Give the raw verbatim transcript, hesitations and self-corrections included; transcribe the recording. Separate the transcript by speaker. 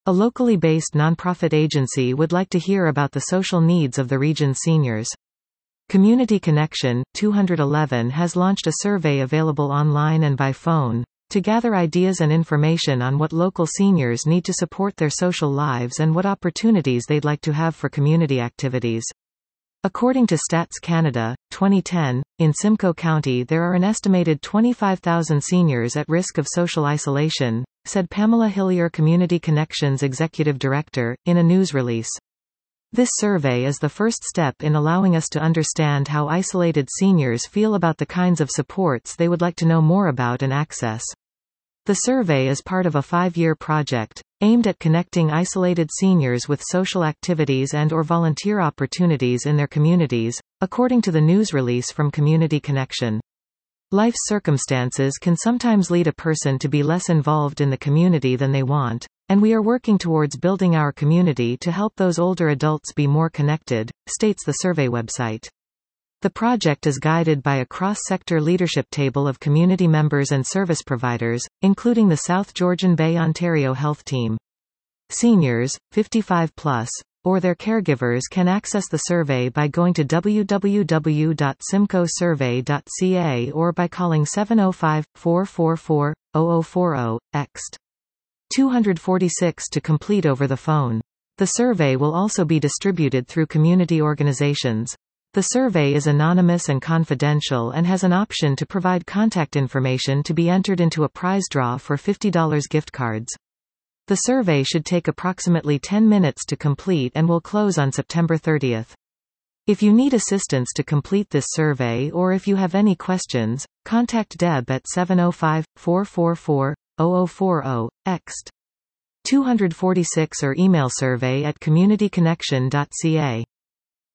Speaker 1: A locally based nonprofit agency would like to hear about the social needs of the region's seniors. Community Connection, two eleven has launched a survey available online and by phone, to gather ideas and information on what local seniors need to support their social lives and what opportunities they'd like to have for community activities. According to Stats Canada, twenty ten, in Simcoe County there are an estimated twenty-five thousand seniors at risk of social isolation, said Pamela Hillier, Community Connections Executive Director, in a news release. This survey is the first step in allowing us to understand how isolated seniors feel about the kinds of supports they would like to know more about and access. The survey is part of a five-year project, aimed at connecting isolated seniors with social activities and or volunteer opportunities in their communities, according to the news release from Community Connection. Life's circumstances can sometimes lead a person to be less involved in the community than they want, and we are working towards building our community to help those older adults be more connected, states the survey website. The project is guided by a cross-sector leadership table of community members and service providers, including the South Georgian Bay Ontario Health Team. Seniors, fifty-five plus, or their caregivers can access the survey by going to w w w dot simcoe survey dot c a or by calling seven oh five, four four four, zero zero four zero, ext. two forty-six to complete over the phone. The survey will also be distributed through community organizations. The survey is anonymous and confidential and has an option to provide contact information to be entered into a prize draw for fifty dollars gift cards. The survey should take approximately ten minutes to complete and will close on September thirtieth. If you need assistance to complete this survey or if you have any questions, contact Deb at seven oh five, four four four, zero zero four zero, ext. two forty-six or email survey at community connection dot c a.